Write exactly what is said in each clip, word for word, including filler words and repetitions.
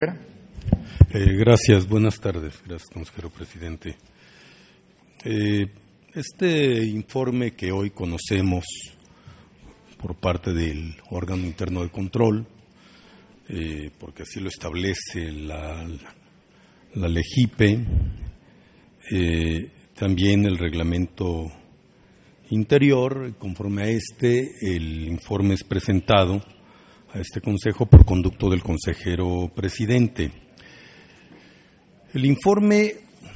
Eh, gracias, buenas tardes. Gracias, consejero presidente. Eh, este informe que hoy conocemos por parte del órgano interno de control, eh, porque así lo establece la, la LEGIPE, eh, también el reglamento interior, conforme a este, el informe es presentado a este consejo por conducto del consejero presidente. El informe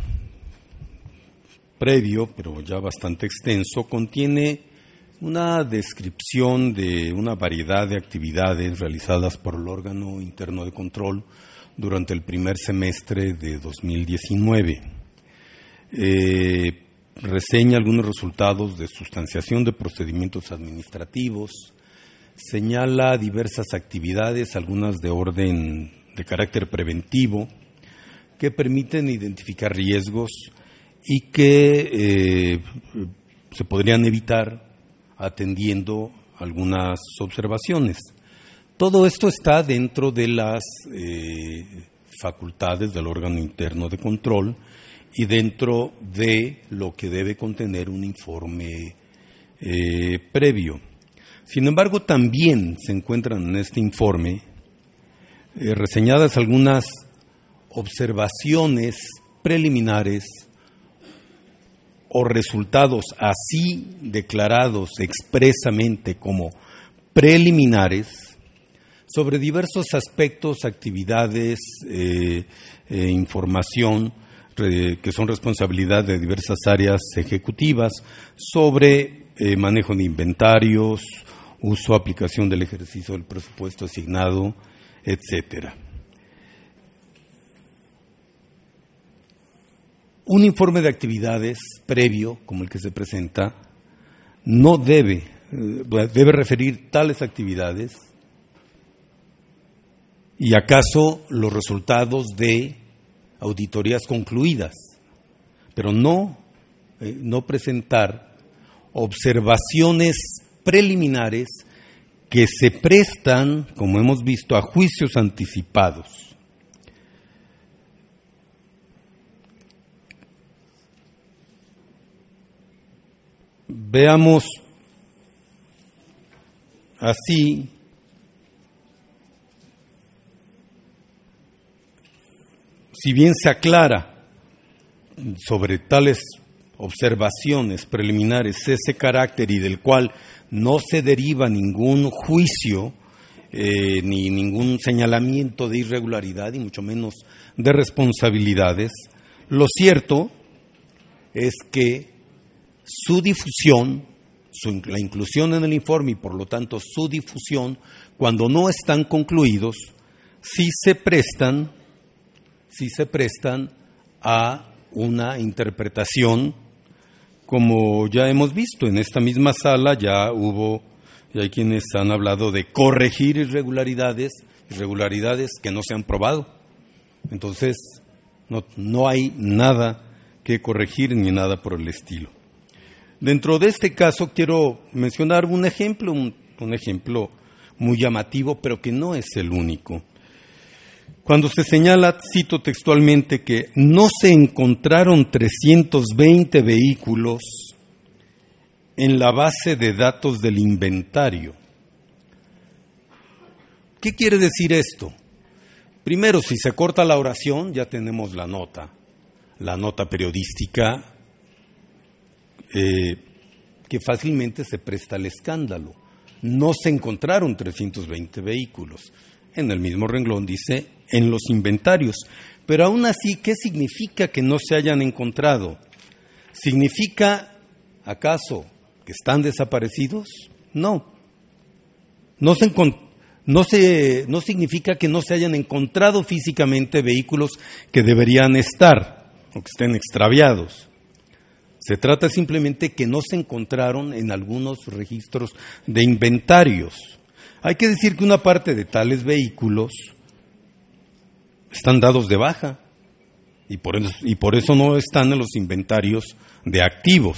previo, pero ya bastante extenso, contiene una descripción de una variedad de actividades realizadas por el órgano interno de control durante el primer semestre de dos mil diecinueve. Eh, reseña algunos resultados de sustanciación de procedimientos administrativos, señala diversas actividades, algunas de orden de carácter preventivo, que permiten identificar riesgos y que eh, se podrían evitar atendiendo algunas observaciones. Todo esto está dentro de las eh, facultades del órgano interno de control y dentro de lo que debe contener un informe eh, previo. Sin embargo, también se encuentran en este informe eh, reseñadas algunas observaciones preliminares o resultados así declarados expresamente como preliminares sobre diversos aspectos, actividades, eh, eh, información eh, que son responsabilidad de diversas áreas ejecutivas sobre eh, manejo de inventarios, uso, aplicación del ejercicio del presupuesto asignado, etcétera. Un informe de actividades previo, como el que se presenta, no debe, debe referir tales actividades y acaso los resultados de auditorías concluidas, pero no, eh, no presentar observaciones preliminares que se prestan, como hemos visto, a juicios anticipados. Veamos así si bien se aclara sobre tales observaciones preliminares ese carácter y del cual no se deriva ningún juicio eh, ni ningún señalamiento de irregularidad y mucho menos de responsabilidades, lo cierto es que su difusión, su, la inclusión en el informe y por lo tanto su difusión, cuando no están concluidos, sí se prestan, sí se prestan a una interpretación, como ya hemos visto en esta misma sala, ya hubo, ya hay quienes han hablado de corregir irregularidades, irregularidades que no se han probado. Entonces, no, no hay nada que corregir ni nada por el estilo. Dentro de este caso quiero mencionar un ejemplo, un, un ejemplo muy llamativo, pero que no es el único. Cuando se señala, cito textualmente, que no se encontraron trescientos veinte vehículos en la base de datos del inventario. ¿Qué quiere decir esto? Primero, si se corta la oración, ya tenemos la nota, la nota periodística, Eh, que fácilmente se presta al escándalo. No se encontraron trescientos veinte vehículos. En el mismo renglón dice, en los inventarios. Pero aún así, ¿qué significa que no se hayan encontrado? ¿Significa, acaso, que están desaparecidos? No. No, se encont- no, se, no significa que no se hayan encontrado físicamente vehículos que deberían estar o que estén extraviados. Se trata simplemente que no se encontraron en algunos registros de inventarios. Hay que decir que una parte de tales vehículos están dados de baja y por eso, y por eso no están en los inventarios de activos.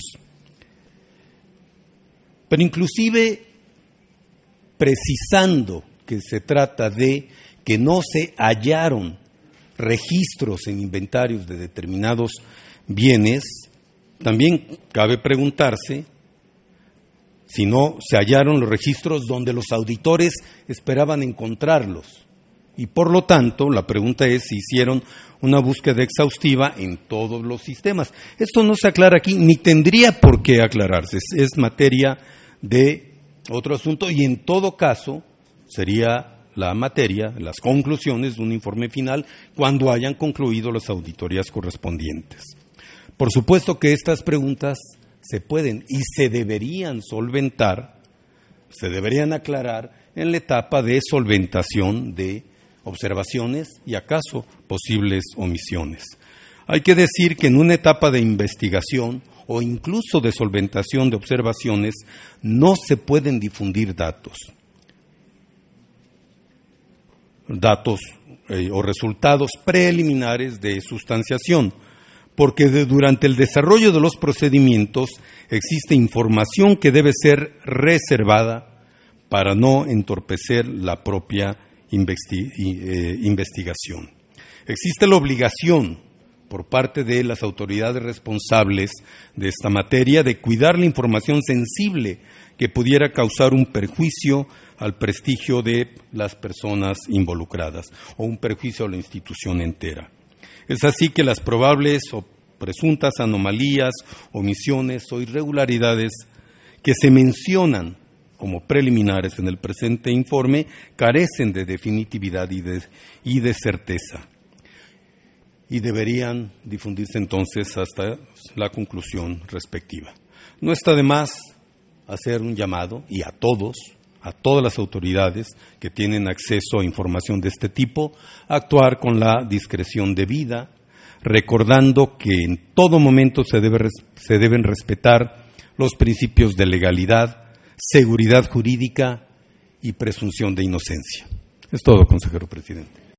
Pero inclusive precisando que se trata de que no se hallaron registros en inventarios de determinados bienes, también cabe preguntarse si no se hallaron los registros donde los auditores esperaban encontrarlos. Y por lo tanto, la pregunta es si hicieron una búsqueda exhaustiva en todos los sistemas. Esto no se aclara aquí, ni tendría por qué aclararse. Es, es materia de otro asunto y en todo caso sería la materia, las conclusiones de un informe final cuando hayan concluido las auditorías correspondientes. Por supuesto que estas preguntas se pueden y se deberían solventar, se deberían aclarar en la etapa de solventación de observaciones y acaso posibles omisiones. Hay que decir que en una etapa de investigación o incluso de solventación de observaciones no se pueden difundir datos, datos eh, o resultados preliminares de sustanciación, porque de, durante el desarrollo de los procedimientos existe información que debe ser reservada para no entorpecer la propia investi- eh, investigación. Existe la obligación por parte de las autoridades responsables de esta materia de cuidar la información sensible que pudiera causar un perjuicio al prestigio de las personas involucradas o un perjuicio a la institución entera. Es así que las probables o presuntas anomalías, omisiones o irregularidades que se mencionan como preliminares en el presente informe carecen de definitividad y de, y de certeza y deberían difundirse entonces hasta la conclusión respectiva. No está de más hacer un llamado y a todos, a todas las autoridades que tienen acceso a información de este tipo, a actuar con la discreción debida, recordando que en todo momento se, debe, se deben respetar los principios de legalidad, seguridad jurídica y presunción de inocencia. Es todo, consejero presidente.